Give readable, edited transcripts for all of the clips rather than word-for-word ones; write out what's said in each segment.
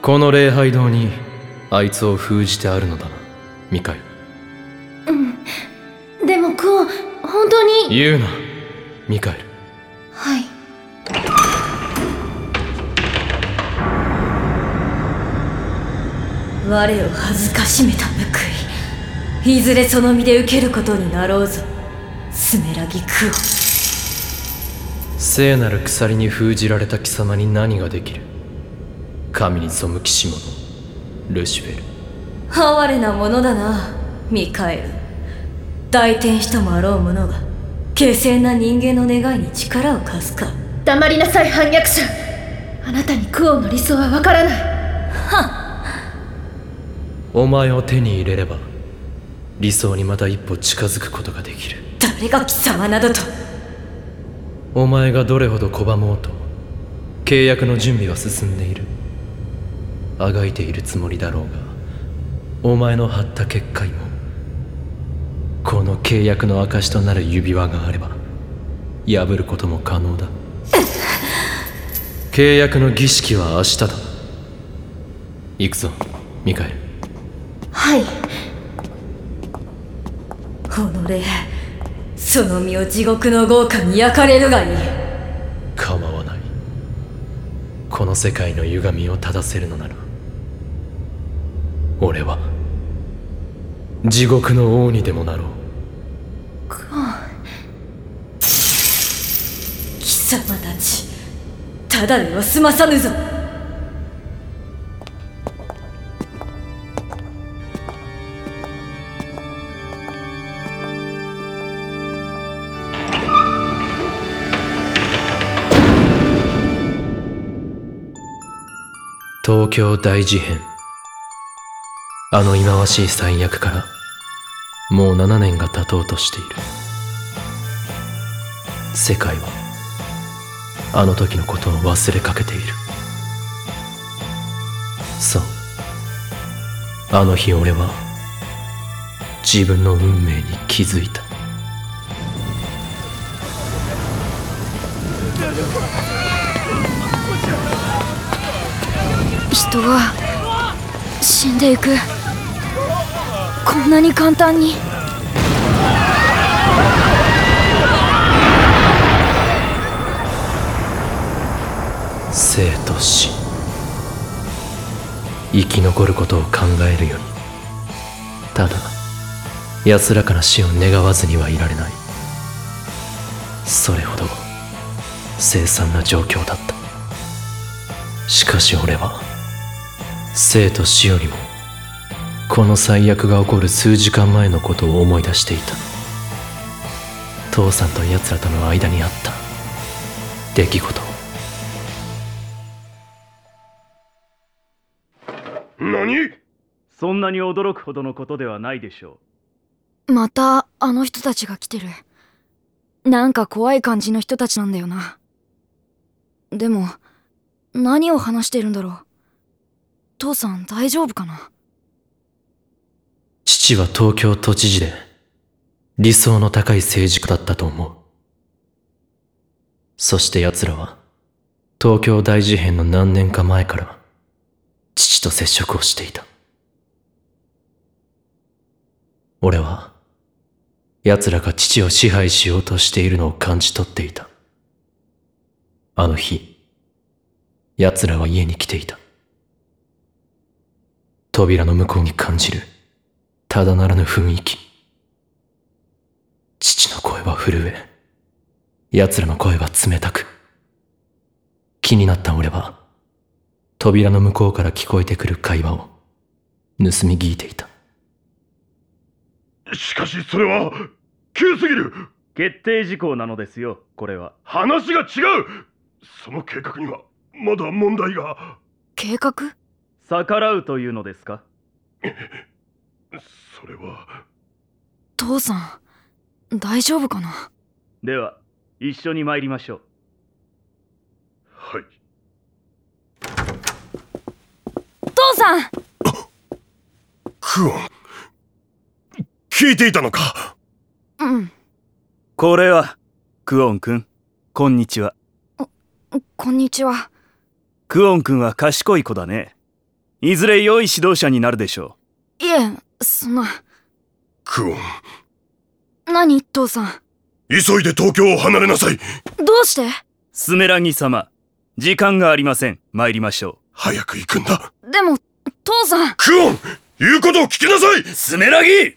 この礼拝堂にあいつを封じてあるのだな、ミカエル。 でもクオン、本当に。 言うな、ミカエル。 はい。 我を恥ずかしめた報い、いずれその身で受けることになろうぞ、スメラギクオン。 聖なる鎖に封じられた貴様に何ができる？神に背きし者ルシフェル。 哀れなものだな、ミカエル。大天使ともあろう者が敬虔な人間の願いに力を貸すか。 黙りなさい、反逆者。あなたにクオンの理想はわからない。 お前を手に入れれば理想にまた一歩近づくことができる。 誰が貴様などと。 お前がどれほど拒もうと契約の準備は進んでいる。あがいているつもりだろうが、お前の張った結界もこの契約の証となる指輪があれば破ることも可能だ。契約の儀式は明日だ。行くぞ、ミカエル。 はい。 己、その身を地獄の豪華に焼かれるがいい。 構わない。この世界の歪みを正せるのなら、俺は地獄の王にでもなろう。 クオン。 貴様たち、ただでは済まさぬぞ。 東京大事変。あの忌まわしい災厄からもう7年が経とうとしている。世界はあの時のことを忘れかけている。そう、あの日俺は自分の運命に気づいた。 人が死んでいく。こんなに簡単に。 生と死、生き残ることを考えるよりただ安らかな死を願わずにはいられない。それほど凄惨な状況だった。しかし俺は生と死よりもこの最悪が起こる数時間前のことを思い出していた。父さんと奴らとの間にあった出来事を。 何？そんなに驚くほどのことではないでしょう。またあの人たちが来てる。なんか怖い感じの人たちなんだよな。でも何を話してるんだろう。父さん大丈夫かな。 父は東京都知事で理想の高い政治家だったと思う。そして奴らは東京大事変の何年か前から父と接触をしていた。俺は奴らが父を支配しようとしているのを感じ取っていた。あの日奴らは家に来ていた。扉の向こうに感じるただならぬ雰囲気。父の声は震え、奴らの声は冷たく。気になった俺は扉の向こうから聞こえてくる会話を盗み聞いていた。 しかしそれは急すぎる。決定事項なのですよ、これは。話が違う。その計画にはまだ問題が。 計画？ 逆らうというのですか？それは。 父さん大丈夫かな。 では一緒に参りましょう。はい。 父さん。 クオン、聞いていたのか。 うん。 これはクオン君、こんにちは。 こんにちは。 クオン君は賢い子だね。 いずれ良い指導者になるでしょいえ、そんな。 クオン、 何、父さん。 急いで東京を離れなさい。 どうして？ う。スメラギ様、時間がありません。参りましょう。 早く行くんだ。 でも、父さん。 クオン、言うことを聞きなさい。 スメラギ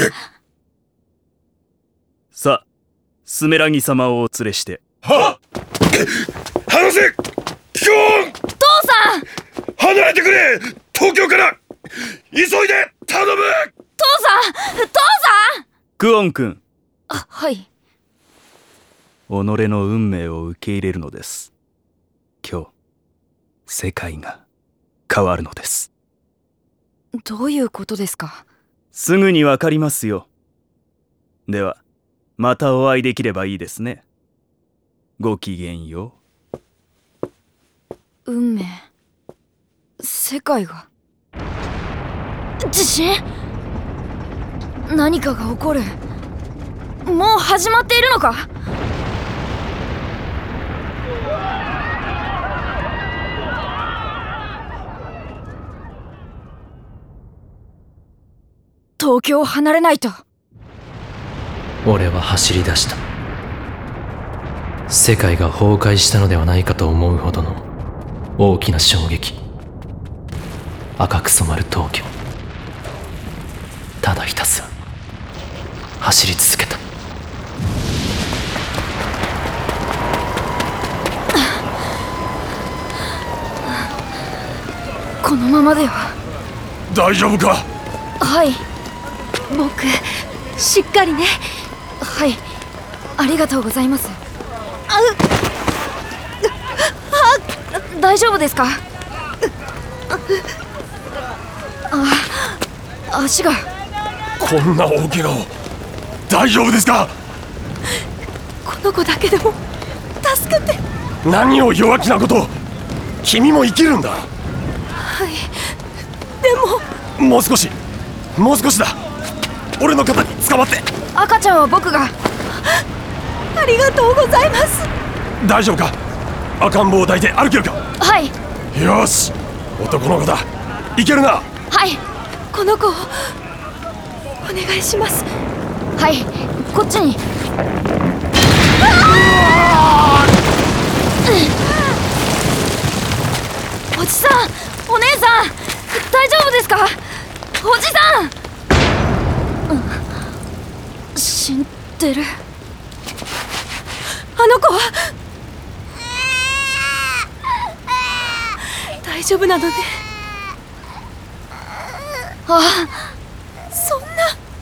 さあ、スメラギ様をお連れして。 はっ、離せ。クオン、 父さん。 離れてくれ。東京から急いで頼む。 父さん、父さん。 クオン君、 はい。 己の運命を受け入れるのです。今日、世界が変わるのです。 どういうことですか？ すぐにわかりますよ。では、またお会いできればいいですね。ごきげんよう。 運命。世界が。地震？何かが起こる。もう始まっているのか？東京を離れないと。 俺は走り出した。世界が崩壊したのではないかと思うほどの大きな衝撃。赤く染まる東京。ただひたすら走り続けた。 このままでは。 大丈夫か。 はい。 僕、しっかりね。 はい、ありがとうございます。大丈夫ですか？足が。 こんな大怪我を。大丈夫ですか。 この子だけでも助けて。 何を弱気なこと。君も生きるんだ。 はい、でも。 もう少しだ。俺の肩に捕まって。 赤ちゃんは僕が。 ありがとうございます。 大丈夫か。赤ん坊を抱いて歩けるか。 はい。 よし、男の子だ。いけるな。 はい。 この子をお願いします。 はい、こっちに。おじさん、お姉さん、大丈夫ですか？おじさん。死んでる。 あの子は大丈夫なのね。 あ、 そんな。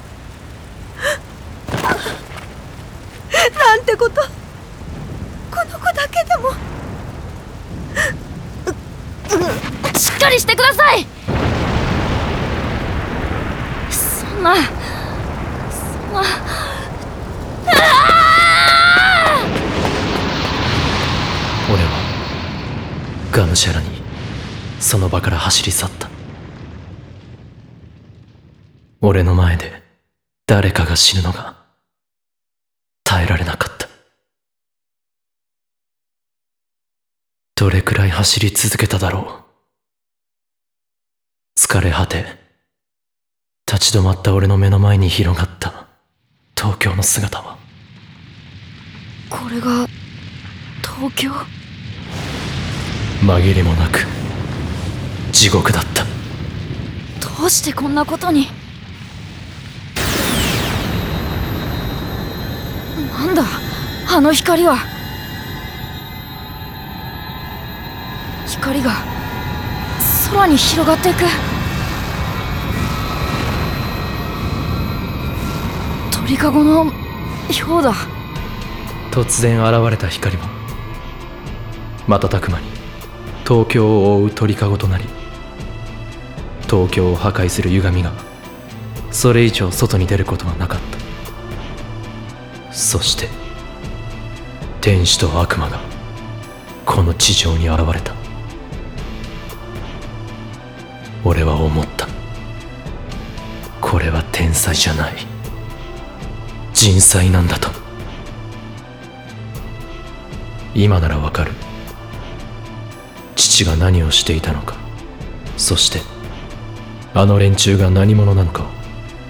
なんてこと。この子だけでも。 しっかりしてください。そんな。 俺はがむしゃらにその場から走り去った。俺の前で誰かが死ぬのが耐えられなかった。どれくらい走り続けただろう。疲れ果て立ち止まった俺の目の前に広がった東京の姿は。 これが東京？ 紛れもなく地獄だった。 どうしてこんなことに。なんだあの光は。光が空に広がっていく。鳥かごの氷だ。 突然現れた光は瞬く間に東京を覆う鳥かごとなり、東京を破壊する歪みがそれ以上外に出ることはなかった。そして天使と悪魔がこの地上に現れた。俺は思った。これは天才じゃない、人災なんだと。今ならわかる。父が何をしていたのか。 そしてあの連中が何者なのかを。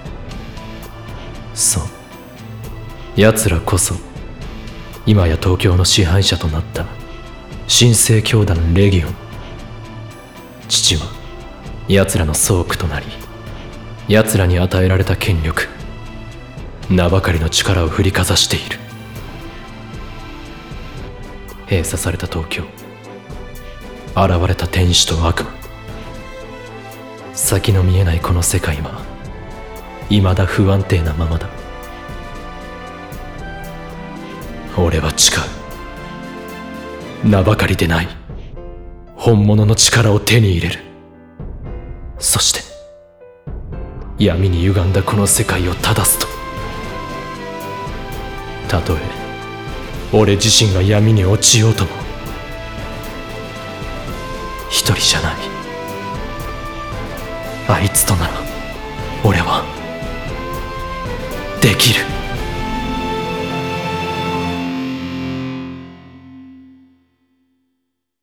そう、奴らこそ今や東京の支配者となった新生教団レギオン。父は奴らの倉庫となり、奴らに与えられた権力、名ばかりの力を振りかざしている。閉鎖された東京、現れた天使と悪魔。先の見えないこの世界は未だ不安定なままだ。俺は誓う、名ばかりでない本物の力を手に入れる。そして闇に歪んだこの世界を正すと。たとえ俺自身が闇に落ちようとも、一人じゃない。あいつとなら俺はできる。